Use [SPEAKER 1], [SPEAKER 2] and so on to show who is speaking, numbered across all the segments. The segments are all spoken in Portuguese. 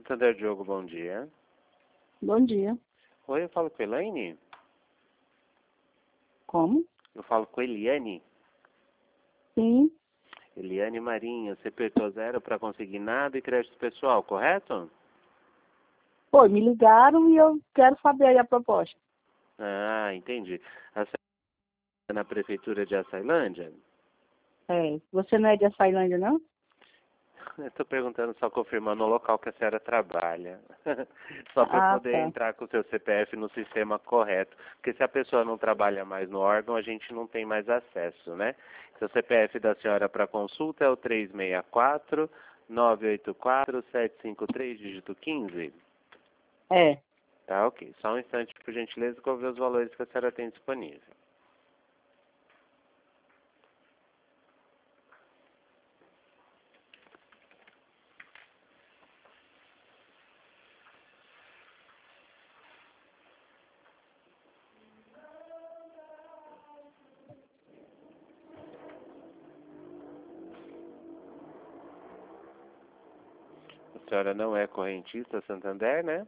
[SPEAKER 1] Santander Diogo, bom dia.
[SPEAKER 2] Bom dia.
[SPEAKER 1] Oi, eu falo com Elaine?
[SPEAKER 2] Como?
[SPEAKER 1] Eu falo com Eliane.
[SPEAKER 2] Sim.
[SPEAKER 1] Eliane Marinho, você apertou 0 para conseguir nada e crédito pessoal, correto?
[SPEAKER 2] Oi, me ligaram e eu quero saber aí a proposta.
[SPEAKER 1] Ah, entendi. A senhora é na prefeitura de Açailândia?
[SPEAKER 2] É, você não é de Açailândia, não?
[SPEAKER 1] Estou perguntando, só confirmando o local que a senhora trabalha. Só para eu
[SPEAKER 2] Ah,
[SPEAKER 1] poder
[SPEAKER 2] tá.
[SPEAKER 1] entrar com o seu CPF no sistema correto. Porque se a pessoa não trabalha mais no órgão, a gente não tem mais acesso, né? Seu CPF da senhora para consulta é o 364-984-753, dígito 15.
[SPEAKER 2] É.
[SPEAKER 1] Tá, ok. Só um instante, por gentileza, que eu vou ver os valores que a senhora tem disponível. A senhora não é correntista Santander, né?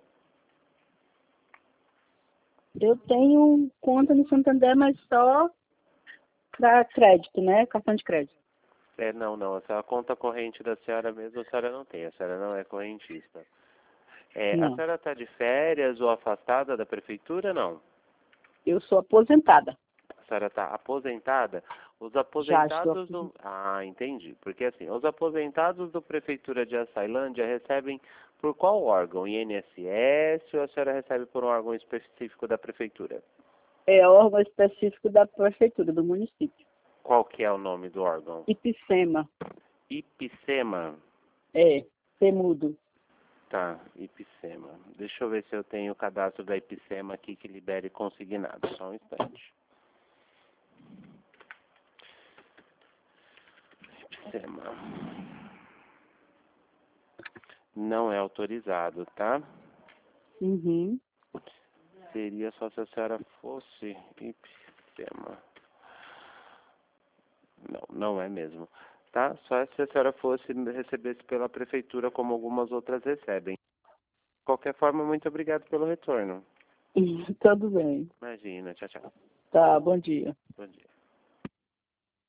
[SPEAKER 2] Eu tenho conta no Santander, mas só para crédito, né? Cartão de crédito.
[SPEAKER 1] Não. A conta corrente da senhora mesmo, a senhora não tem. A senhora não é correntista. A
[SPEAKER 2] Não.
[SPEAKER 1] senhora está de férias ou afastada da prefeitura, não?
[SPEAKER 2] Eu sou aposentada.
[SPEAKER 1] A senhora está aposentada? Os
[SPEAKER 2] Já estou
[SPEAKER 1] aposentados do...
[SPEAKER 2] aposentada.
[SPEAKER 1] Ah, entendi. Porque assim, os aposentados da prefeitura de Açailândia recebem por qual órgão? INSS ou a senhora recebe por um órgão específico da prefeitura?
[SPEAKER 2] É órgão específico da prefeitura, do município.
[SPEAKER 1] Qual que é o nome do órgão?
[SPEAKER 2] Ipsema.
[SPEAKER 1] Ipsema.
[SPEAKER 2] É. Temudo.
[SPEAKER 1] Tá, Ipsema. Deixa eu ver se eu tenho o cadastro da Ipsema aqui que libere consignado. Só um instante. Ipsema. Não é autorizado, tá?
[SPEAKER 2] Uhum.
[SPEAKER 1] Seria só se a senhora fosse Ipsema. Não é mesmo. Tá? Só se a senhora fosse recebesse pela prefeitura como algumas outras recebem. De qualquer forma, muito obrigado pelo retorno.
[SPEAKER 2] Tudo bem.
[SPEAKER 1] Imagina, tchau, tchau.
[SPEAKER 2] Tá, bom dia.
[SPEAKER 1] Bom dia.